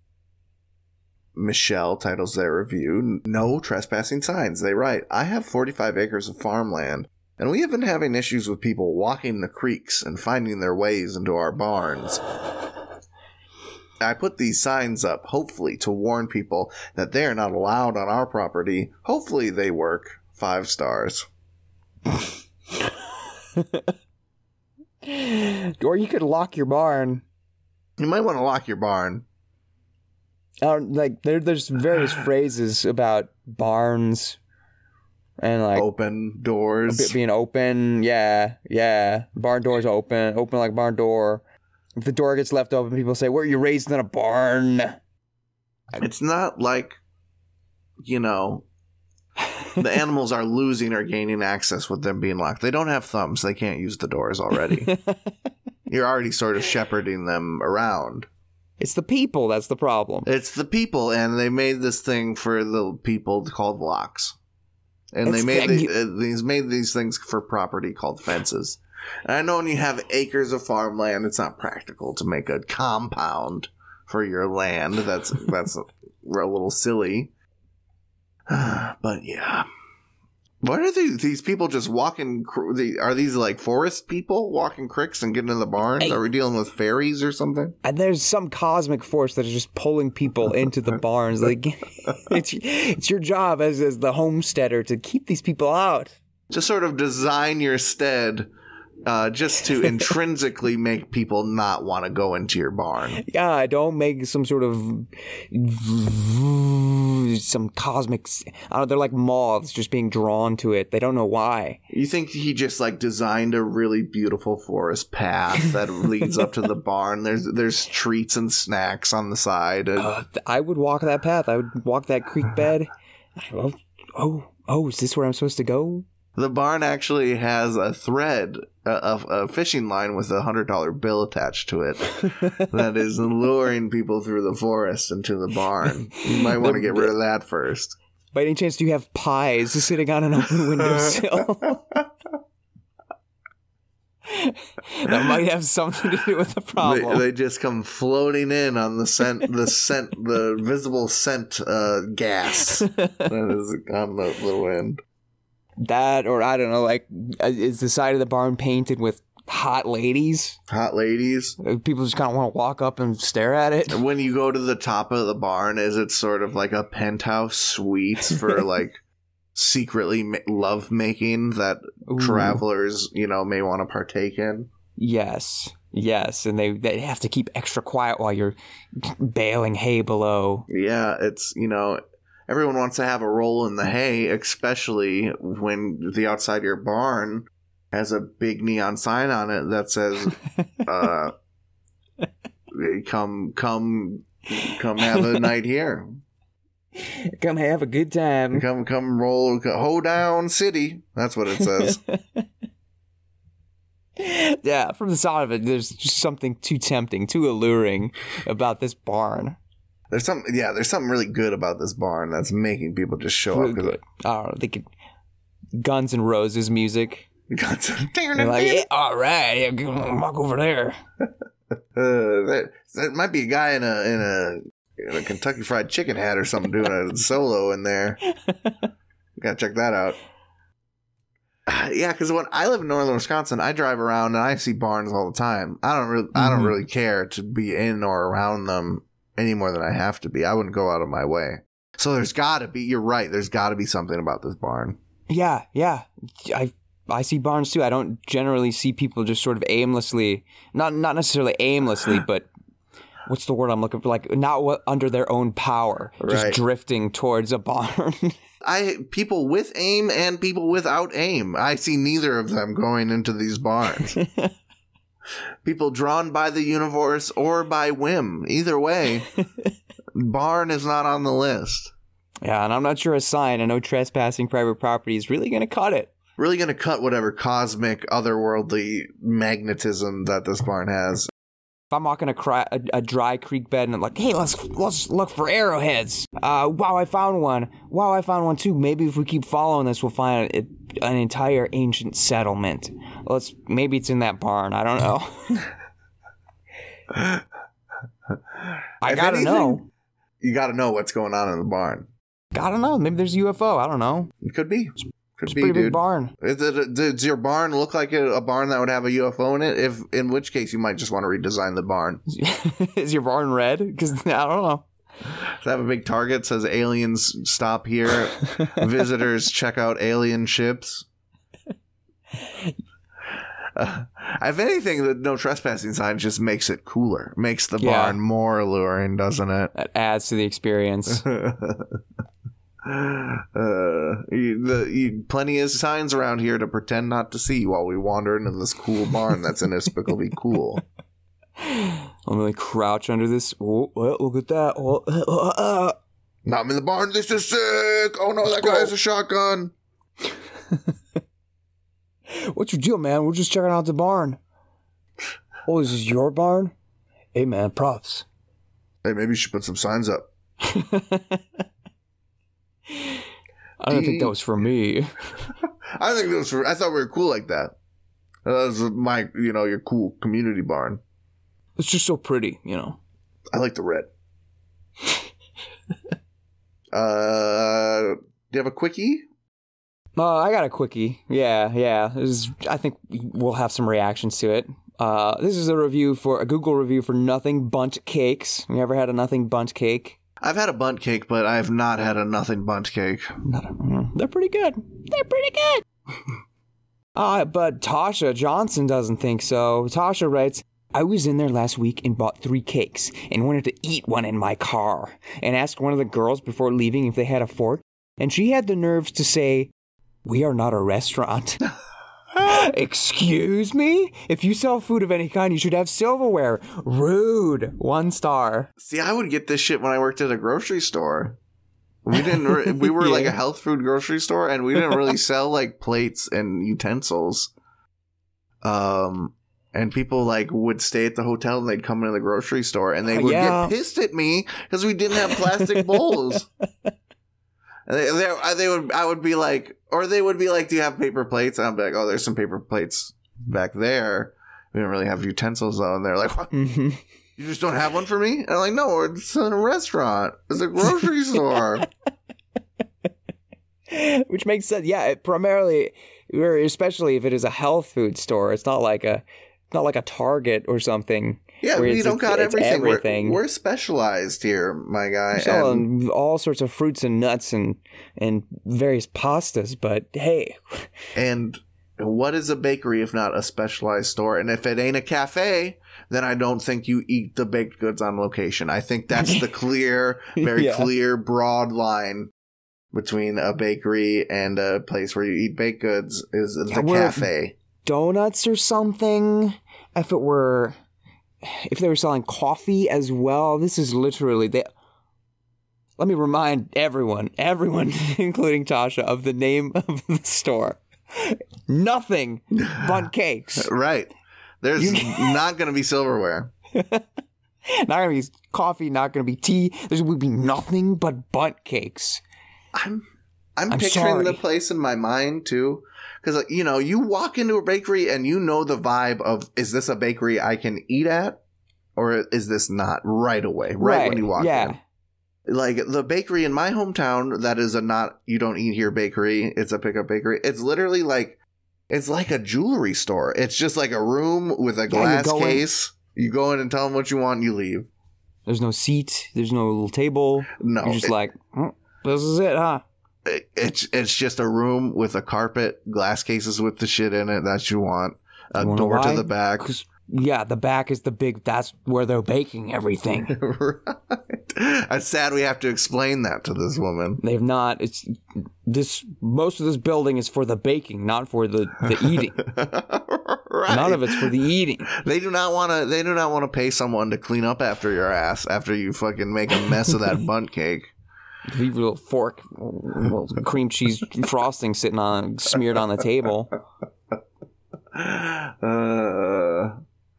Michelle titles their review, No Trespassing Signs. They write, I have forty-five acres of farmland, and we have been having issues with people walking the creeks and finding their ways into our barns. I put these signs up, hopefully, to warn people that they are not allowed on our property. Hopefully they work. Five stars. Or you could lock your barn. You might want to lock your barn. Uh, like there, there's various phrases about barns and like Open doors. b- being open. Yeah, yeah. Barn doors open, open like barn door. If the door gets left open, people say, "Were you raised in a barn?" It's not like, you know, the animals are losing or gaining access with them being locked. They don't have thumbs. They can't use the doors already. You're already sort of shepherding them around. It's the people that's the problem. It's the people, and they made this thing for the people called locks. And It's they made the- the, uh, these made these things for property called fences. And I know when you have acres of farmland, it's not practical to make a compound for your land. That's that's a, a little silly. But yeah. What are these, these people just walking? cr- the- Are these like forest people walking creeks and getting in the barns? Hey. Are we dealing with fairies or something? And there's some cosmic force that is just pulling people into the barns. Like it's it's your job as as the homesteader to keep these people out. To sort of design your stead uh, just to intrinsically make people not want to go into your barn. Yeah, don't make some sort of some cosmic. I don't know, they're like moths just being drawn to it. They don't know why. You think he just like designed a really beautiful forest path that leads up to the barn? There's there's treats and snacks on the side. And Uh, I would walk that path. I would walk that creek bed. Oh, oh, oh! Is this where I'm supposed to go? the barn actually has a thread, a, a, a fishing line with a hundred dollar bill attached to it that is luring people through the forest into the barn. You might want to get rid of that first. By any chance, do you have pies sitting on an open windowsill? That might have something to do with the They, problem. they just come floating in on the scent, the scent, the visible scent uh, gas that is on the, the wind. That, or I don't know, like, uh, is the side of the barn painted with hot ladies? Hot ladies. Uh, People just kind of want to walk up and stare at it. When you go to the top of the barn, is it sort of like a penthouse suites for like secretly ma- love making that Ooh. travelers, you know, may want to partake in? Yes, yes, and they they have to keep extra quiet while you're baling hay below. Yeah, it's, you know, everyone wants to have a role in the hay, especially when the outside of your barn has a big neon sign on it that says, uh, come, come, come have a night here. Come have a good time. Come, come roll, hoe down city. That's what it says. Yeah, from the sound of it, there's just something too tempting, too alluring about this barn. There's some, yeah, there's something really good about this barn that's making people just show Really up. 'cause good. I don't know, they could Guns N' Roses music. it got some, They're like, yeah, all right, yeah, go- walk over there. uh, that, that might be a guy in a in a, in a Kentucky Fried Chicken hat or something doing a solo in there. Gotta check that out. Uh, yeah, because when I live in northern Wisconsin, I drive around and I see barns all the time. I don't really, I don't Mhm. really care to be in or around them any more than I have to be. I wouldn't go out of my way. So there's got to be. You're right. There's got to be something about this barn. Yeah, yeah. I I see barns too. I don't generally see people just sort of aimlessly, not not necessarily aimlessly, but what's the word I'm looking for? Like not what, under their own power, just Right. drifting towards a barn. I people with aim and people without aim. I see neither of them going into these barns. People drawn by the universe or by whim. Either way, barn is not on the list. Yeah, and I'm not sure a sign, a no trespassing private property is really going to cut it. Really going to cut whatever cosmic, otherworldly magnetism that this barn has. If I'm walking a, cry, a, a dry creek bed and I'm like, hey, let's let's look for arrowheads. Uh, wow, I found one. Wow, I found one too. Maybe if we keep following this, we'll find a, an entire ancient settlement. Let's maybe it's in that barn. I don't know. I If gotta anything, know. You got to know what's going on in the barn. Gotta know. Maybe there's a U F O. I don't know. It could be. Could It's a be, pretty big dude. barn. Is it, does your barn look like a, a barn that would have a U F O in it? If in which case you might just want to redesign the barn. Is your barn red? Because I don't know. Does it have a big target says aliens stop here, visitors check out alien ships? Uh, if anything, the no trespassing sign just makes it cooler, makes the Yeah. barn more alluring, doesn't it? That adds to the experience. uh, you, the, you, plenty of signs around here to pretend not to see while we wander into this cool barn that's inexplicably cool. I'm gonna crouch under this. Oh, well, look at that. Oh, uh, uh, Not in the barn. This is sick. Oh no, that guy has a shotgun. What's your deal, man? We're just checking out the barn. Oh, is this your barn? Hey, man, props. Hey, maybe you should put some signs up. I don't think that was for me. I think those were, I thought we were cool like that. That was my, you know, your cool community barn. It's just so pretty, you know. I like the red. uh, do you have a quickie? Uh, I got a quickie. Yeah, yeah. This is, I think we'll have some reactions to it. Uh, this is a review for a Google review for Nothing Bundt Cakes. You ever had a Nothing Bundt Cake? I've had a bunt cake, but I have not had a nothing bunt cake. They're pretty good. They're pretty good. uh, but Tasha Johnson doesn't think so. Tasha writes, I was in there last week and bought three cakes and wanted to eat one in my car and asked one of the girls before leaving if they had a fork. And she had the nerves to say, we are not a restaurant. Excuse me? If you sell food of any kind, you should have silverware. Rude. One star. See, I would get this shit when I worked at a grocery store. We didn't. Re- we were like Yeah. a health food grocery store, and we didn't really sell like plates and utensils. Um, and people like would stay at the hotel and they'd come into the grocery store and they Uh, would yeah. get pissed at me because we didn't have plastic bowls. And they, they, I- they would. I would be like, or they would be like, "Do you have paper plates?" And I'd be like, "Oh, there's some paper plates back there." we don't really have utensils though. And they're like, what? Mhm. You just don't have one for me? And I'm like, no, it's a restaurant. It's a grocery store. Which makes sense. Yeah, it primarily, or especially if it is a health food store, it's not like a, not like a Target or something. Yeah, where we it's- don't got it's everything. We're- everything. We're, specialized here, my guy. We're And, selling all sorts of fruits and nuts and and various pastas, but hey, and what is a bakery if not a specialized store? And if it ain't a cafe, then I don't think you eat the baked goods on location. I think that's the clear, very Yeah. clear, broad line between a bakery and a place where you eat baked goods is the Yeah, we're- cafe. donuts or something. If it were, if they were selling coffee as well, this is literally they. Let me remind everyone, everyone, including Tasha, of the name of the store. Nothing but cakes. Right. There's You- not going to be silverware. Not gonna be coffee. Not gonna be tea. There would be nothing but bunt cakes. I'm I'm, I'm picturing sorry. the place in my mind too, because you know you walk into a bakery and you know the vibe of is this a bakery I can eat at, or is this not right away, right, when you walk yeah. in. Like the bakery in my hometown, that is a not you don't eat here bakery. It's a pickup bakery. It's literally like it's like a jewelry store. It's just like a room with a you glass go in- case. You go in and tell them what you want, and you leave. There's no seat. There's no little table. No, You're just it- like, oh, this is it, huh? it- it's it's just a room with a carpet, glass cases with the shit in it that you want, a You wanna door to why? the back. 'Cause, yeah, the back is the big. That's where they're baking everything. Right. It's sad we have to explain that to this woman. They've not. It's this. Most of this building is for the baking, not for the the eating. Right. None of it's for the eating. They do not want to. They do not want to pay someone to clean up after your ass after you fucking make a mess of that bunt cake. Leave your little fork, little cream cheese frosting sitting on, smeared on the table. Uh,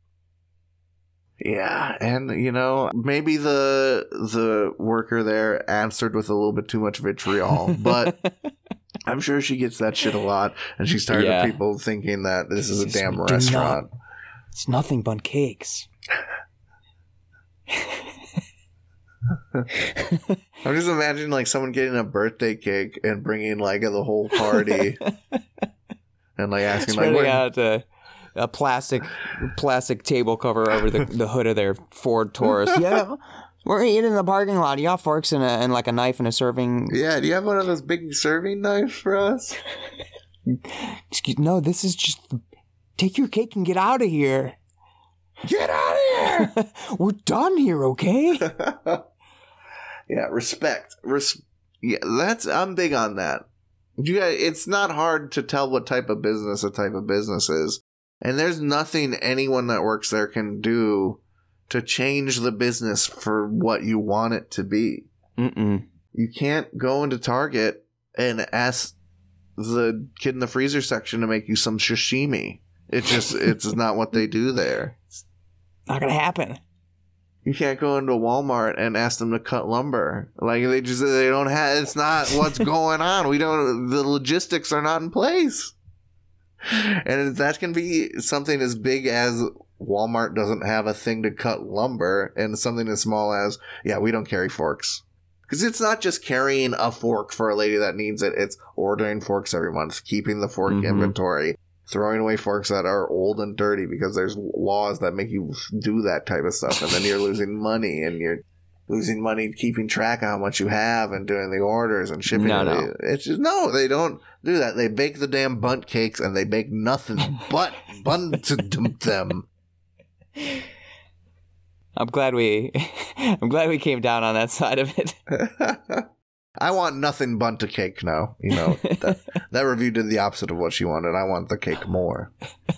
yeah, and you know maybe the the worker there answered with a little bit too much vitriol, but I'm sure she gets that shit a lot, and she's tired Yeah. of people thinking that this is a This damn do not- restaurant. It's nothing but cakes. I'm just imagining like someone getting a birthday cake and bringing like the whole party, and like asking like, Spreading what, out a, a plastic plastic table cover over the, the hood of their Ford Taurus. Yeah, we're eating in the parking lot. You got forks and, a, and like a knife and a serving. yeah, do you have one of those big serving knives for us? Excuse no, this is just. Take your cake and get out of here. Get out of here! We're done here, okay? Yeah, respect. Res- yeah, that's I'm big on that. You guys, it's not hard to tell what type of business a type of business is, and there's nothing anyone that works there can do to change the business for what you want it to be. Mm-mm. You can't go into Target and ask the kid in the freezer section to make you some sashimi. It just it's not what they do there. Not gonna happen. You can't go into Walmart and ask them to cut lumber. Like they just they don't have. It's not what's going on. We don't. The logistics are not in place, and that can be something as big as Walmart doesn't have a thing to cut lumber, and something as small as yeah, we don't carry forks. Because it's not just carrying a fork for a lady that needs it. It's ordering forks every month, keeping the fork Mhm. inventory, throwing away forks that are old and dirty because there's laws that make you do that type of stuff, and then you're losing money, and you're losing money keeping track of how much you have and doing the orders and shipping. No, it. no. It's just no, they don't do that. They bake the damn bunt cakes, and they bake nothing but bun to dump them. I'm glad we I'm glad we came down on that side of it. I want nothing but a cake now. You know, that, that review did the opposite of what she wanted. I want the cake more.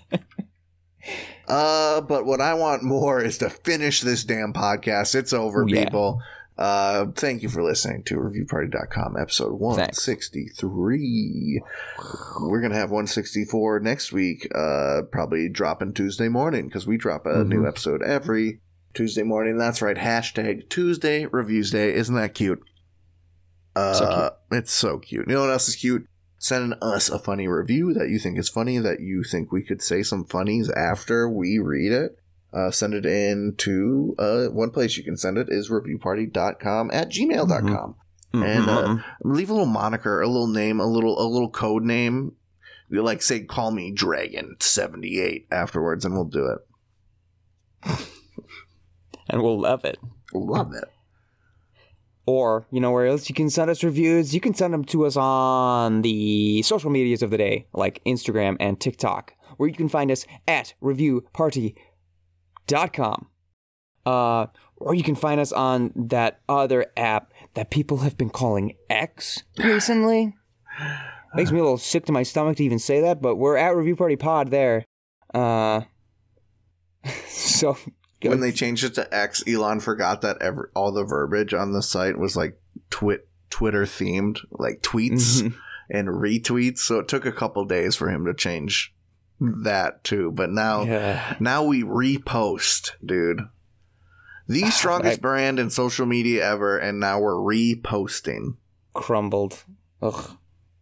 Uh, but what I want more is to finish this damn podcast. It's over, Oh, yeah. people. Uh, thank you for listening to review party dot com episode one sixty-three. We're going to have one sixty-four next week, uh, probably dropping Tuesday morning because we drop a Mhm. new episode every Tuesday morning. That's right. Hashtag Tuesday Reviews Day. Isn't that cute? Uh, So cute. It's so cute. You know what else is cute? sending us a funny review that you think is funny, that you think we could say some funnies after we read it. Uh, send it in to uh, one place you can send it is reviewparty dot com at gmail dot com. Mm-hmm. And uh, leave a little moniker, a little name, a little a little code name. You like say, call me Dragon seventy-eight afterwards, and we'll do it. And we'll love it. Love it. Or, you know where else you can send us reviews? You can send them to us on the social medias of the day, like Instagram and TikTok, where you can find us at review party dot com. Uh, or you can find us on that other app that people have been calling X recently. Makes me a little sick to my stomach to even say that, but we're at Review Party Pod there. Uh, so when they changed it to X, Elon forgot that every, all the verbiage on the site was like twit Twitter themed, like tweets Mhm. and retweets. So it took a couple days for him to change that too. But now, Yeah. now we repost, dude. The strongest I- brand in social media ever, and now we're reposting. crumbled. Ugh.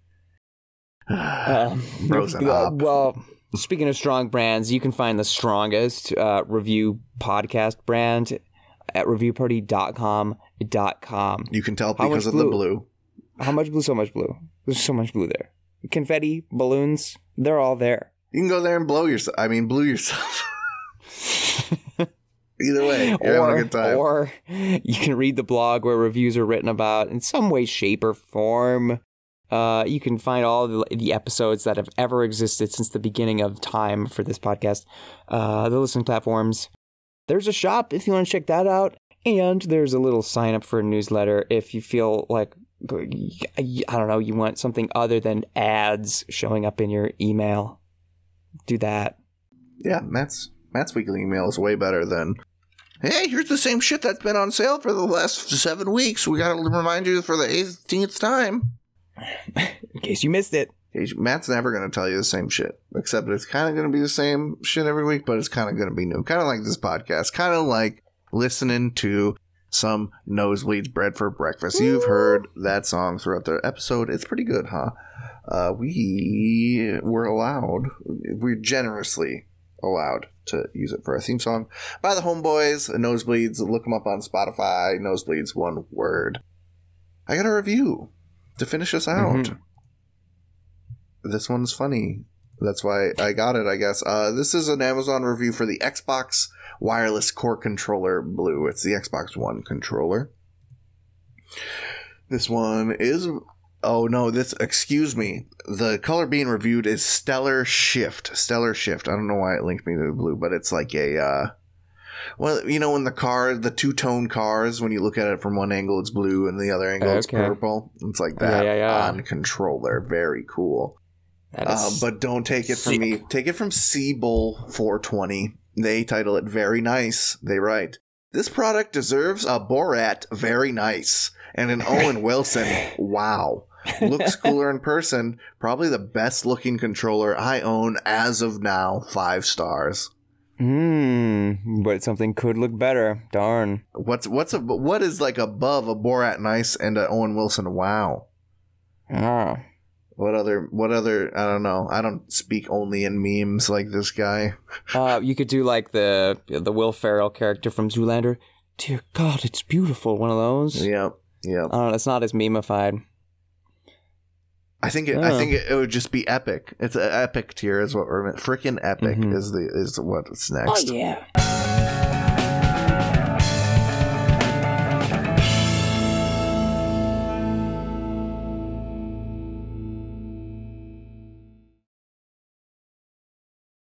Um, Frozen well, up. well, speaking of strong brands, you can find the strongest uh, review podcast brand at review party dot com dot com. You can tell How because much of the blue? blue. How much blue? So much blue. There's so much blue there. Confetti, balloons, they're all there. You can go there and blow yourself. I mean, blue yourself. Either way, you're or, having a good time. or you can read the blog where reviews are written about in some way, shape, or form. Uh, you can find all the, the episodes that have ever existed since the beginning of time for this podcast. Uh, the listening platforms. There's a shop if you want to check that out. And there's a little sign up for a newsletter if you feel like, I don't know, you want something other than ads showing up in your email. Do that. Yeah, Matt's Matt's weekly email is way better than, hey, here's the same shit that's been on sale for the last seven weeks. We got to remind you for the eighteenth time. In case you missed it. Hey, Matt's never going to tell you the same shit, except it's kind of going to be the same shit every week, but it's kind of going to be new. Kind of like this podcast. Kind of like listening to some Nosebleeds Bread for Breakfast. You've heard that song throughout the episode. It's pretty good, huh? Uh, we were allowed, we're generously allowed to use it for a theme song by the Homeboys, Nosebleeds. Look them up on Spotify. Nosebleeds, one word. I got a review to finish us out. Mhm. This one's funny. That's why I got it, I guess. Uh, this is an Amazon review for the Xbox Wireless Core Controller Blue. It's the Xbox One controller. This one is... Oh, no, this... Excuse me. The color being reviewed is Stellar Shift. Stellar Shift. I don't know why it linked me to the blue, but it's like a... Uh, well, you know, in the car, the two-tone cars, when you look at it from one angle, it's blue, and the other angle, it's Okay. purple. It's like that Yeah, yeah, yeah. on controller. Very cool. That Uh, is but don't take it from sick. me. Take it from Seabull four twenty. They title it Very Nice. They write, this product deserves a Borat Very Nice and an Owen Wilson Wow. Looks cooler in person. Probably the best looking controller I own as of now. Five stars. Hmm, but something could look better. Darn. What's what's a what is like above a Borat Nice and an Owen Wilson Wow? Oh. What other what other I don't know. I don't speak only in memes like this guy. Uh, you could do like the the Will Ferrell character from Zoolander. Dear God, it's beautiful. One of those. Yep. Yep. I don't know. It's not as memeified. I think it, I Oh. think it, it would just be epic. It's an epic tier is what we're freaking epic Mhm. is the is what's next. yeah.